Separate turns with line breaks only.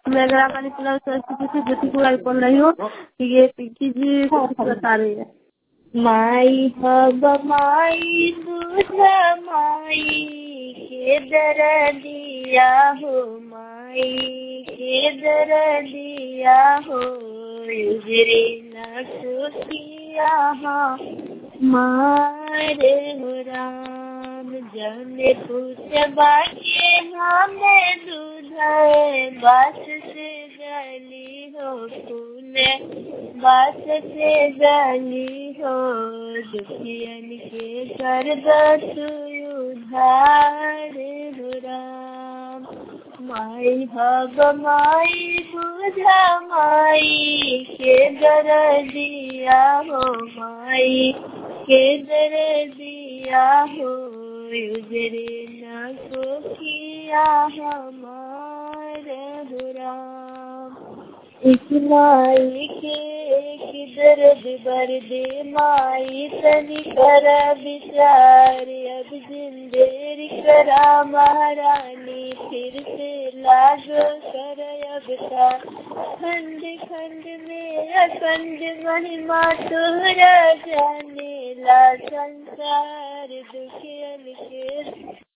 मैं अगर आप वाली स्थिति से ज्योति को बोल रही हूँ कि ये पिंकी जी कुछ बता रही है।
माई हब माई दूध माई के दर दिया हो, माई के दर दिया हो, उजरे न सोतिया मारे हो राम। जमे पूछ बाके हमें दूध बास से गली हो, फूले बास से गली हो, दुखियन के कर दो उधार हो राम। माई हब माई बुझा माई के दर दिया हो, माई के दर दिया हो, उजरे न सोखिया हमारे हो राम। एक माई के एक दर्द बर्दे माई तनी कर विचार, अब जिंदेरी करा महारानी फिर से लागो कर अवतार। खंड खंड में अखंड महिमा तोरा जाने ला, संसार दुखियन के